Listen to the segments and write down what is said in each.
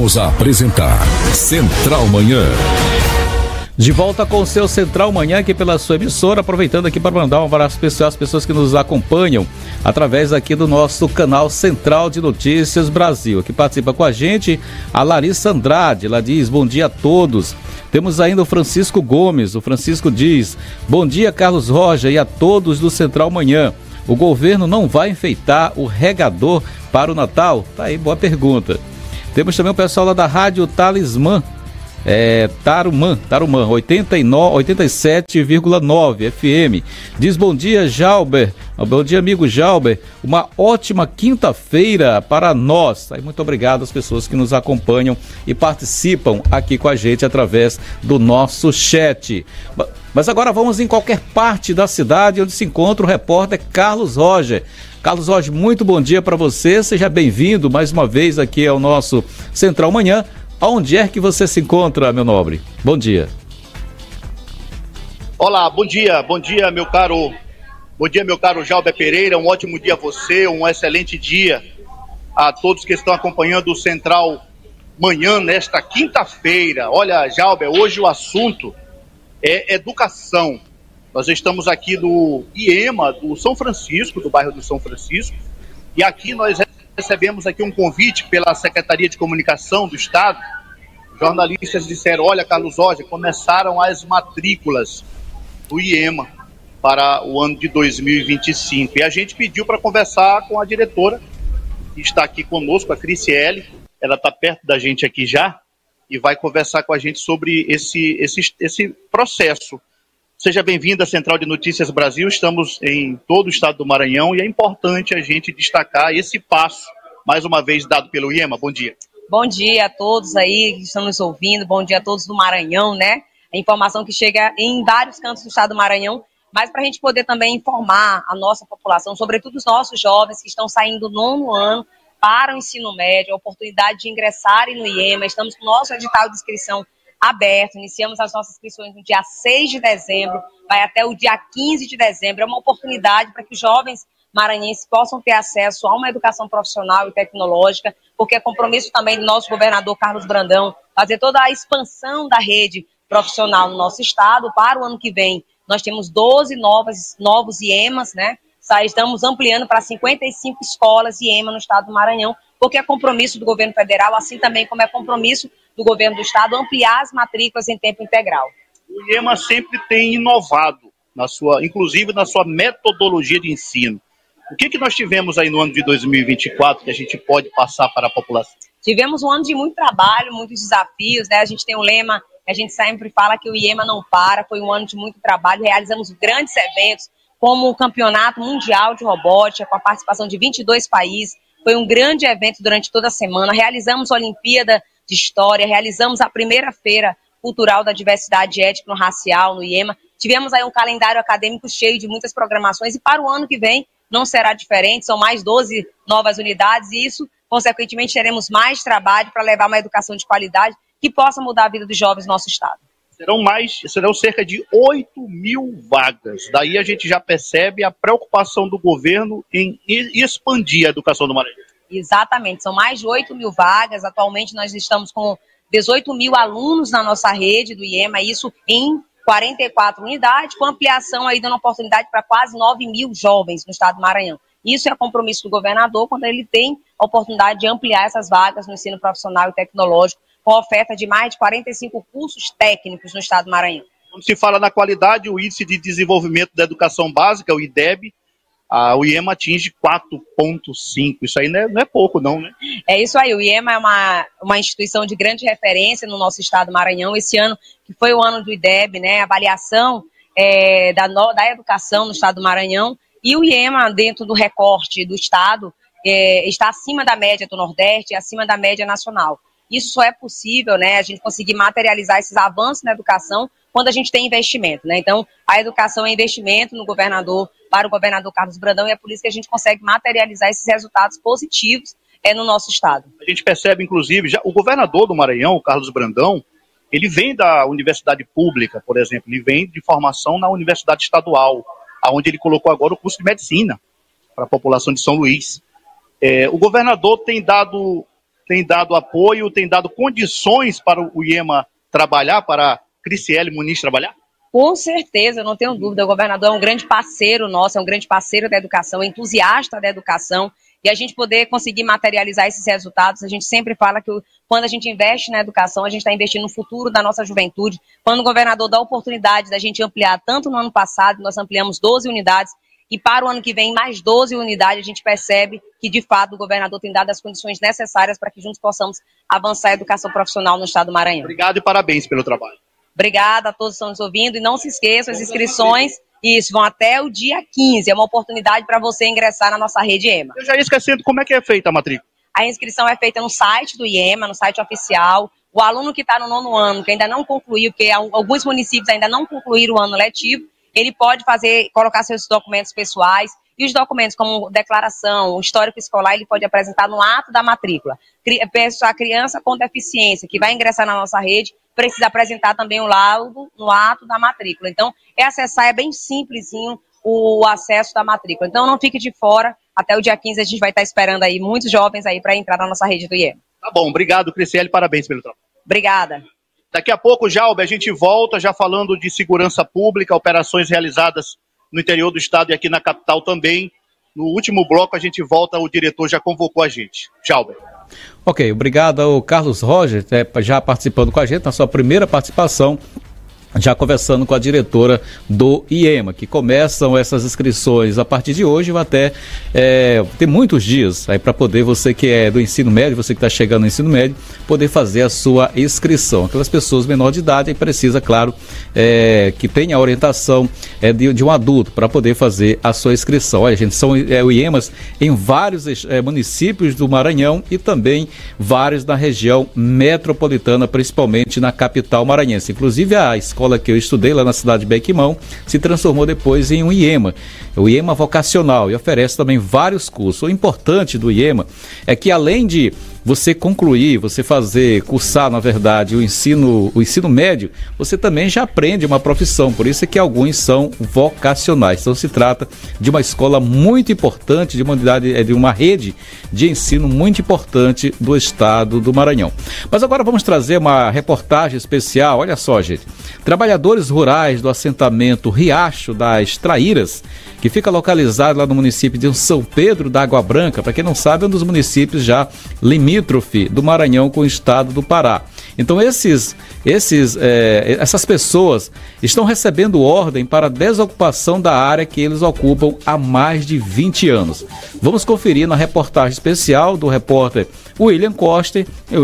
Voltamos a apresentar Central Manhã. De volta com o seu Central Manhã aqui pela sua emissora, aproveitando aqui para mandar um abraço especial às pessoas que nos acompanham através aqui do nosso canal Central de Notícias Brasil. Aqui participa com a gente a Larissa Andrade, ela diz: bom dia a todos. Temos ainda o Francisco Gomes, o Francisco diz: bom dia Carlos Roger e a todos do Central Manhã. O governo não vai enfeitar o regador para o Natal? Tá aí, boa pergunta. Temos também o pessoal lá da Rádio Talismã, Tarumã, 87,9 FM. Diz: bom dia, Jalber. Bom dia, amigo Jalber. Uma ótima quinta-feira para nós. Muito obrigado às pessoas que nos acompanham e participam aqui com a gente através do nosso chat. Mas agora vamos em qualquer parte da cidade onde se encontra o repórter Carlos Roger. Carlos Roger, muito bom dia para você. Dia bem-vindo mais uma vez aqui ao nosso Central Manhã. Aonde é que você se encontra, meu nobre? Bom dia. Olá, bom dia, meu caro Jalber Pereira, um ótimo dia a você, um excelente dia a todos que estão acompanhando o Central Manhã nesta quinta-feira. Olha, Jalber, hoje o assunto é educação. Nós estamos aqui do IEMA, do São Francisco, do bairro do São Francisco, e aqui nós recebemos aqui um convite pela Secretaria de Comunicação do Estado. Jornalistas disseram: olha, Carlos Roger, começaram as matrículas do IEMA para o ano de 2025. E a gente pediu para conversar com a diretora, que está aqui conosco, a Criciele. Ela está perto da gente aqui já e vai conversar com a gente sobre esse processo. Seja bem-vinda à Central de Notícias Brasil. Estamos em todo o estado do Maranhão e é importante a gente destacar esse passo, mais uma vez, dado pelo IEMA. Bom dia. Bom dia a todos aí que estão nos ouvindo, bom dia a todos do Maranhão, né? A informação que chega em vários cantos do estado do Maranhão, mas para a gente poder também informar a nossa população, sobretudo os nossos jovens que estão saindo do 9º ano para o ensino médio, a oportunidade de ingressarem no IEMA. Estamos com o nosso edital de inscrição aberto, iniciamos as nossas inscrições no dia 6 de dezembro, vai até o dia 15 de dezembro, é uma oportunidade para que os jovens maranhenses possam ter acesso a uma educação profissional e tecnológica, porque é compromisso também do nosso governador Carlos Brandão fazer toda a expansão da rede profissional no nosso estado. Para o ano que vem, nós temos 12 novos IEMAs, né? Estamos ampliando para 55 escolas IEMA no estado do Maranhão, porque é compromisso do governo federal, assim também como é compromisso do governo do estado, ampliar as matrículas em tempo integral. O IEMA sempre tem inovado, inclusive na sua metodologia de ensino. O que nós tivemos aí no ano de 2024 que a gente pode passar para a população? Tivemos um ano de muito trabalho, muitos desafios, né? A gente tem um lema, a gente sempre fala que o IEMA não para, foi um ano de muito trabalho, realizamos grandes eventos, como o Campeonato Mundial de Robótica, com a participação de 22 países, foi um grande evento durante toda a semana, realizamos a Olimpíada de História, realizamos a primeira Feira Cultural da Diversidade Étnico-Racial no IEMA, tivemos aí um calendário acadêmico cheio de muitas programações e para o ano que vem não será diferente, são mais 12 novas unidades e isso, consequentemente, teremos mais trabalho para levar uma educação de qualidade que possa mudar a vida dos jovens do nosso estado. Serão cerca de 8.000 vagas. Daí a gente já percebe a preocupação do governo em expandir a educação do Maranhão. Exatamente, são mais de 8.000 vagas. Atualmente nós estamos com 18.000 alunos na nossa rede do IEMA, isso em 44 unidades, com ampliação aí dando oportunidade para quase 9.000 jovens no estado do Maranhão. Isso é compromisso do governador quando ele tem a oportunidade de ampliar essas vagas no ensino profissional e tecnológico, com oferta de mais de 45 cursos técnicos no estado do Maranhão. Quando se fala na qualidade, o Índice de Desenvolvimento da Educação Básica, o IDEB, o IEMA atinge 4,5. Isso aí não é pouco, não, né? É isso aí, o IEMA é uma instituição de grande referência no nosso estado do Maranhão. Esse ano, que foi o ano do IDEB, né, a avaliação da educação no estado do Maranhão, e o IEMA, dentro do recorte do estado, está acima da média do Nordeste e acima da média nacional. Isso só é possível, né, a gente conseguir materializar esses avanços na educação quando a gente tem investimento, né? Então, a educação é investimento para o governador Carlos Brandão, e é por isso que a gente consegue materializar esses resultados positivos no nosso estado. A gente percebe, inclusive, já o governador do Maranhão, o Carlos Brandão, ele vem da universidade pública, por exemplo, ele vem de formação na universidade estadual, onde ele colocou agora o curso de medicina para a população de São Luís. O governador tem dado tem dado apoio, tem dado condições para o IEMA trabalhar, para a Criciele Muniz trabalhar? Com certeza, não tenho dúvida. O governador é um grande parceiro nosso, é um grande parceiro da educação, entusiasta da educação. E a gente poder conseguir materializar esses resultados, a gente sempre fala que quando a gente investe na educação, a gente está investindo no futuro da nossa juventude. Quando o governador dá a oportunidade da gente ampliar, tanto no ano passado, nós ampliamos 12 unidades, e para o ano que vem, mais 12 unidades, a gente percebe que, de fato, o governador tem dado as condições necessárias para que juntos possamos avançar a educação profissional no estado do Maranhão. Obrigado e parabéns pelo trabalho. Obrigada a todos que estão nos ouvindo. E não se esqueçam, as inscrições, isso, vão até o dia 15. É uma oportunidade para você ingressar na nossa rede IEMA. Eu já ia esquecendo, como é que é feita a matrícula? A inscrição é feita no site do IEMA, no site oficial. O aluno que está no 9º ano, que ainda não concluiu, porque alguns municípios ainda não concluíram o ano letivo, ele pode colocar seus documentos pessoais e os documentos como declaração, o histórico escolar, ele pode apresentar no ato da matrícula. A criança com deficiência que vai ingressar na nossa rede precisa apresentar também o laudo no ato da matrícula. Então, é bem simplesinho o acesso da matrícula. Então, não fique de fora. Até o dia 15 a gente vai estar esperando aí muitos jovens aí para entrar na nossa rede do IEMA. Tá bom, obrigado, Criciele, parabéns pelo trabalho. Obrigada. Daqui a pouco, Jalbe, a gente volta já falando de segurança pública, operações realizadas no interior do estado e aqui na capital também. No último bloco a gente volta, o diretor já convocou a gente. Jalbe. Ok, obrigado ao Carlos Roger, já participando com a gente na sua primeira participação, já conversando com a diretora do IEMA, que começam essas inscrições a partir de hoje, vai até tem muitos dias aí para poder, você que é do ensino médio, você que está chegando no ensino médio, poder fazer a sua inscrição. Aquelas pessoas menor de idade, aí precisa, claro, que tenha a orientação de um adulto para poder fazer a sua inscrição. Olha, gente, são IEMAs em vários municípios do Maranhão e também vários na região metropolitana, principalmente na capital maranhense. Inclusive a escola que eu estudei lá na cidade de Bequimão se transformou depois em um IEMA, o IEMA vocacional, e oferece também vários cursos. O importante do IEMA é que, além de você concluir, você cursar, na verdade, o ensino médio, você também já aprende uma profissão, por isso é que alguns são vocacionais. Então se trata de uma escola muito importante, de uma rede de ensino muito importante do estado do Maranhão. Mas agora vamos trazer uma reportagem especial. Olha só, gente, trabalhadores rurais do assentamento Riacho das Traíras, que fica localizado lá no município de São Pedro da Água Branca, para quem não sabe, é um dos municípios já limítrofe do Maranhão com o estado do Pará. Então essas pessoas estão recebendo ordem para a desocupação da área que eles ocupam há mais de 20 anos. Vamos conferir na reportagem especial do repórter William Costa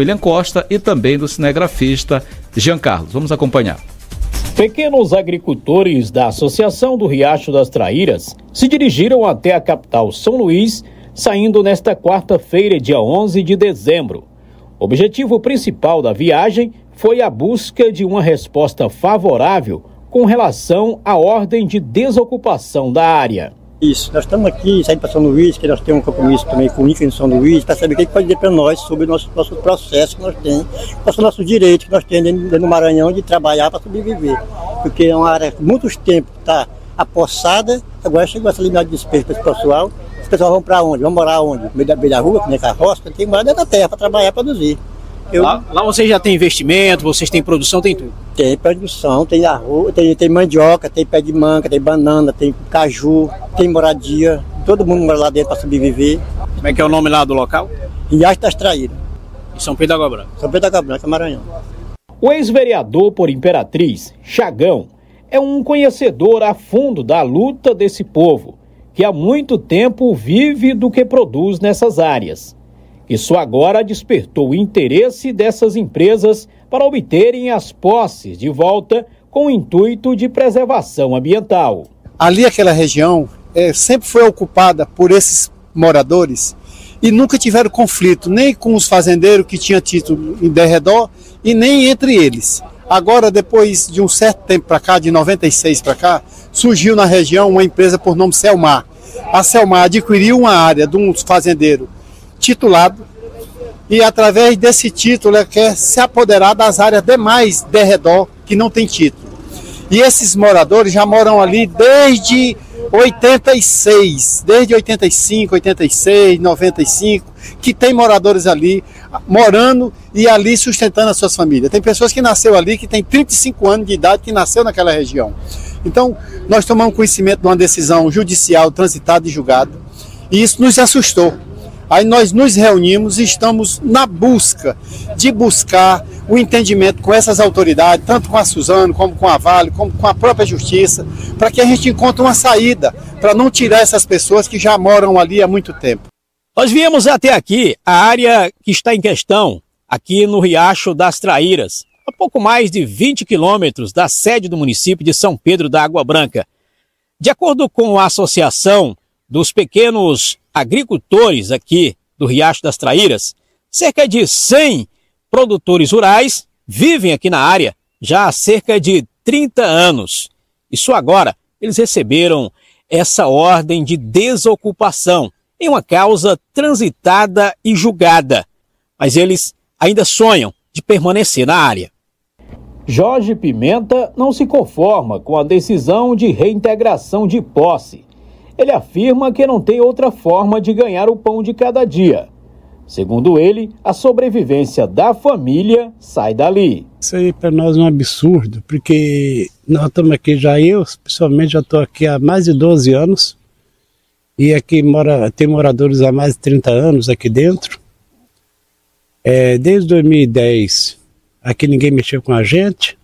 e também do cinegrafista Jean Carlos. Vamos acompanhar. Pequenos agricultores da Associação do Riacho das Traíras se dirigiram até a capital São Luís, saindo nesta quarta-feira, dia 11 de dezembro. O objetivo principal da viagem foi a busca de uma resposta favorável com relação à ordem de desocupação da área. Isso, nós estamos aqui saindo para São Luís, que nós temos um compromisso também com o INCRA em São Luís, para saber o que ele pode dizer para nós sobre o nosso processo que nós temos, quais são os nossos direitos que nós temos dentro do Maranhão de trabalhar para sobreviver. Porque é uma área que há muitos tempos está apossada, agora chegou essa linha de despejo para esse pessoal. Os pessoal vão para onde? Vão morar onde? No meio da rua, que nem carroça, tem que morar dentro da terra para trabalhar e produzir. Lá vocês já têm investimento, vocês têm produção, tem tudo? Tem produção, tem arroz, tem mandioca, tem pé de manga, tem banana, tem caju, tem moradia. Todo mundo mora lá dentro para sobreviver. Como é que é o nome lá do local? Riacho das Traíras. Em São Pedro da Água Branca. São Pedro da Água Branca, Maranhão. O ex-vereador por Imperatriz, Chagão, é um conhecedor a fundo da luta desse povo, que há muito tempo vive do que produz nessas áreas. Isso agora despertou o interesse dessas empresas para obterem as posses de volta com o intuito de preservação ambiental. Ali aquela região sempre foi ocupada por esses moradores e nunca tiveram conflito, nem com os fazendeiros que tinham título em derredor e nem entre eles. Agora, depois de um certo tempo para cá, de 96 para cá, surgiu na região uma empresa por nome Selmar. A Selmar adquiriu uma área de um fazendeiro titulado e através desse título ela quer se apoderar das áreas demais de redor que não tem título. E esses moradores já moram ali desde 86, desde 85, 86, 95, que tem moradores ali, morando e ali sustentando as suas famílias. Tem pessoas que nasceu ali, que tem 35 anos de idade, que nasceu naquela região. Então, nós tomamos conhecimento de uma decisão judicial transitada e julgada, e isso nos assustou. Aí nós nos reunimos e estamos na busca de buscar o entendimento com essas autoridades, tanto com a Suzano, como com a Vale, como com a própria Justiça, para que a gente encontre uma saída, para não tirar essas pessoas que já moram ali há muito tempo. Nós viemos até aqui, a área que está em questão, aqui no Riacho das Traíras, a pouco mais de 20 quilômetros da sede do município de São Pedro da Água Branca. De acordo com a Associação dos Pequenos Agricultores aqui do Riacho das Traíras, cerca de 100 produtores rurais vivem aqui na área já há cerca de 30 anos. E só agora eles receberam essa ordem de desocupação em uma causa transitada e julgada. Mas eles ainda sonham de permanecer na área. Jorge Pimenta não se conforma com a decisão de reintegração de posse. Ele afirma que não tem outra forma de ganhar o pão de cada dia. Segundo ele, a sobrevivência da família sai dali. Isso aí para nós é um absurdo, porque nós estamos aqui eu pessoalmente já estou aqui há mais de 12 anos, e aqui tem moradores há mais de 30 anos aqui dentro. Desde 2010, aqui ninguém mexeu com a gente.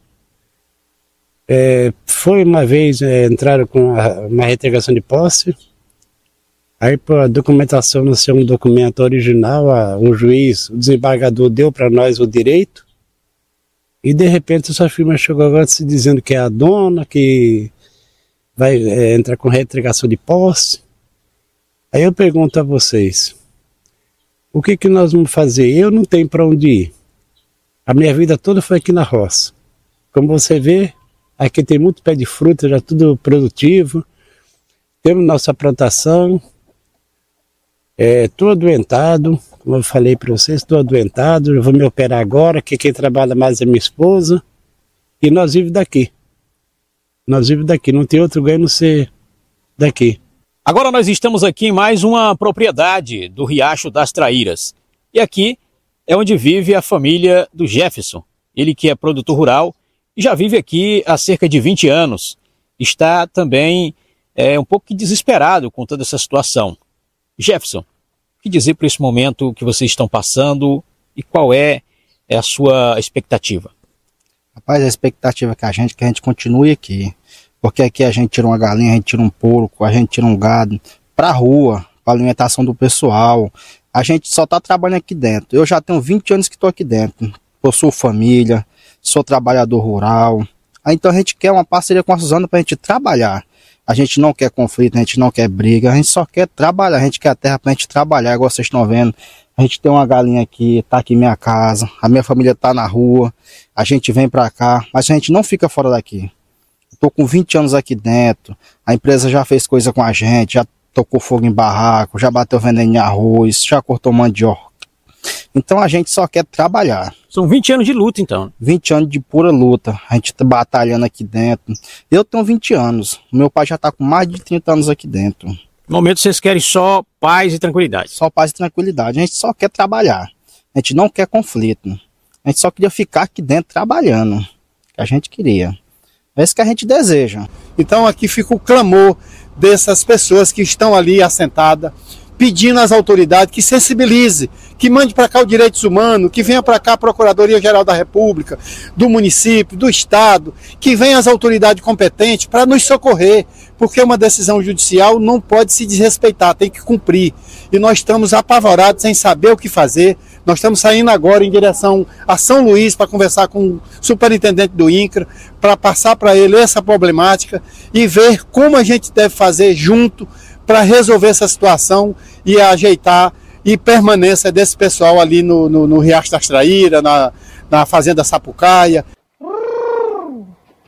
Foi uma vez, entraram com uma reintegração de posse, aí por a documentação não ser um documento original, o juiz, o desembargador deu para nós o direito, e de repente essa firma chegou agora se dizendo que é a dona, que vai entrar com reintegração de posse. Aí eu pergunto a vocês, o que nós vamos fazer? Eu não tenho para onde ir, a minha vida toda foi aqui na roça, como você vê. Aqui tem muito pé de fruta, já tudo produtivo. Temos nossa plantação. Estou adoentado, como eu falei para vocês, estou adoentado. Eu vou me operar agora, que quem trabalha mais é minha esposa. E nós vivemos daqui. Não tem outro lugar a não ser daqui. Agora nós estamos aqui em mais uma propriedade do Riacho das Traíras. E aqui é onde vive a família do Jefferson. Ele que é produtor rural e já vive aqui há cerca de 20 anos. Está também um pouco desesperado com toda essa situação. Jefferson, o que dizer para esse momento que vocês estão passando e qual é a sua expectativa? Rapaz, a expectativa é que a gente continue aqui. Porque aqui a gente tira uma galinha, a gente tira um porco, a gente tira um gado para a rua, para alimentação do pessoal. A gente só está trabalhando aqui dentro. Eu já tenho 20 anos que estou aqui dentro. Possuo família, sou trabalhador rural. Então a gente quer uma parceria com a Suzano para a gente trabalhar. A gente não quer conflito, a gente não quer briga, a gente só quer trabalhar, a gente quer a terra para a gente trabalhar, igual vocês estão vendo. A gente tem uma galinha aqui, tá aqui em minha casa, a minha família tá na rua, a gente vem para cá, mas a gente não fica fora daqui. Estou com 20 anos aqui dentro, a empresa já fez coisa com a gente, já tocou fogo em barraco, já bateu veneno em arroz, já cortou mandioca. Então a gente só quer trabalhar. São 20 anos de luta, então. 20 anos de pura luta. A gente tá batalhando aqui dentro. Eu tenho 20 anos. Meu pai já está com mais de 30 anos aqui dentro. No momento vocês querem só paz e tranquilidade? Só paz e tranquilidade. A gente só quer trabalhar. A gente não quer conflito. A gente só queria ficar aqui dentro trabalhando. Que a gente queria. É isso que a gente deseja. Então aqui fica o clamor dessas pessoas que estão ali assentadas, pedindo às autoridades que sensibilize, que mande para cá o Direitos Humanos, que venha para cá a Procuradoria-Geral da República, do município, do Estado, que venham as autoridades competentes para nos socorrer, porque uma decisão judicial não pode se desrespeitar, tem que cumprir. E nós estamos apavorados, sem saber o que fazer. Nós estamos saindo agora em direção a São Luís para conversar com o superintendente do INCRA, para passar para ele essa problemática e ver como a gente deve fazer junto para resolver essa situação e ajeitar e permanência desse pessoal ali no Riacho das Traíras, na Fazenda Sapucaia.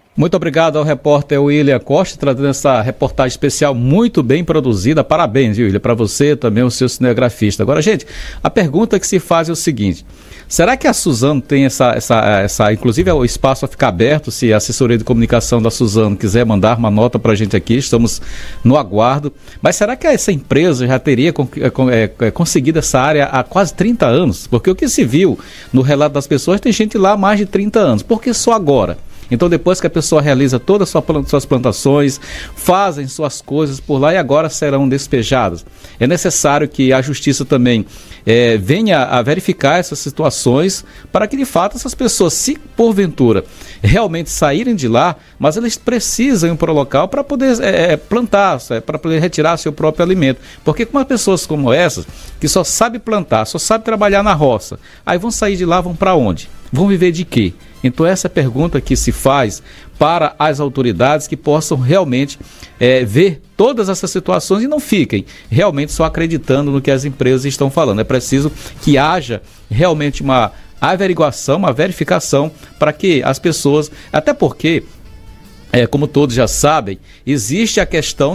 Muito obrigado ao repórter William Costa, trazendo essa reportagem especial muito bem produzida. Parabéns, William, para você também, o seu cinegrafista. Agora, gente, a pergunta que se faz é o seguinte: será que a Suzano tem essa inclusive o espaço a ficar aberto, se a assessoria de comunicação da Suzano quiser mandar uma nota para a gente aqui, estamos no aguardo. Mas será que essa empresa já teria conseguido essa área há quase 30 anos? Porque o que se viu no relato das pessoas, tem gente lá há mais de 30 anos. Por que só agora? Então, depois que a pessoa realiza todas as suas plantações, fazem suas coisas por lá e agora serão despejadas. É necessário que a justiça também venha a verificar essas situações para que, de fato, essas pessoas, se porventura realmente saírem de lá, mas eles precisam ir para o local para poder plantar, para poder retirar seu próprio alimento. Porque com pessoas como essas, que só sabem plantar, só sabem trabalhar na roça, aí vão sair de lá, vão para onde? Vão viver de quê? Então essa é a pergunta que se faz para as autoridades, que possam realmente ver todas essas situações e não fiquem realmente só acreditando no que as empresas estão falando. É preciso que haja realmente uma averiguação, uma verificação para que as pessoas, até porque, como todos já sabem, existe a questão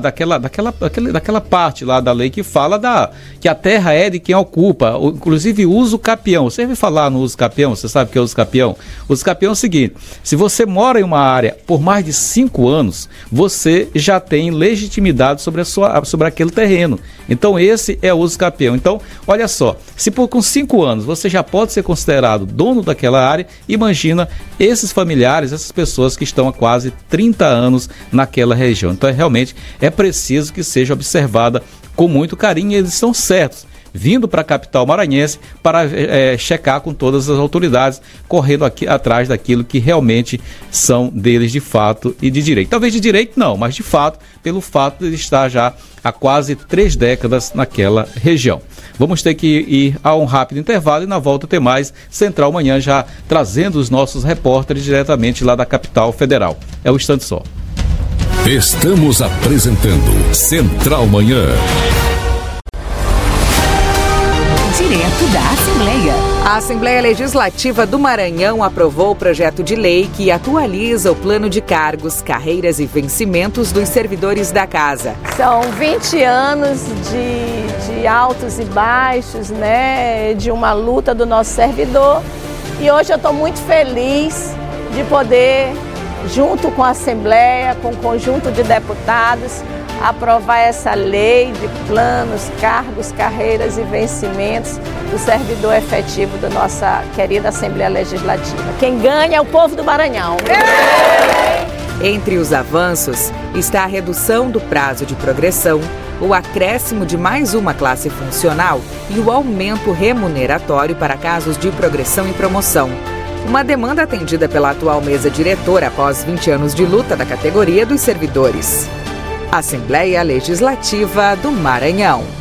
daquela parte lá da lei que fala que a terra é de quem ocupa, inclusive uso capião. Você ouviu falar no uso capião? Você sabe o que é uso capião? Uso capião é o seguinte: se você mora em uma área por mais de 5 anos, você já tem legitimidade sobre aquele terreno. Então esse é o uso capião. Então, olha só, se com 5 anos você já pode ser considerado dono daquela área, imagina esses familiares, essas pessoas que estão há quase 30 anos naquela região. Então realmente é preciso que seja observada com muito carinho, e eles estão certos, vindo para a capital maranhense para checar com todas as autoridades, correndo aqui atrás daquilo que realmente são deles de fato e de direito. Talvez de direito não, mas de fato, pelo fato de estar já há quase 3 décadas naquela região. Vamos ter que ir a um rápido intervalo e na volta ter mais Central Manhã, já trazendo os nossos repórteres diretamente lá da capital federal. É um instante só. Estamos apresentando Central Manhã. Direto da Assembleia. A Assembleia Legislativa do Maranhão aprovou o projeto de lei que atualiza o plano de cargos, carreiras e vencimentos dos servidores da casa. São 20 anos de altos e baixos, né, de uma luta do nosso servidor, e hoje eu estou muito feliz de poder, junto com a Assembleia, com o conjunto de deputados, aprovar essa lei de planos, cargos, carreiras e vencimentos do servidor efetivo da nossa querida Assembleia Legislativa. Quem ganha é o povo do Maranhão. Entre os avanços está a redução do prazo de progressão, o acréscimo de mais uma classe funcional e o aumento remuneratório para casos de progressão e promoção. Uma demanda atendida pela atual mesa diretora após 20 anos de luta da categoria dos servidores. Assembleia Legislativa do Maranhão.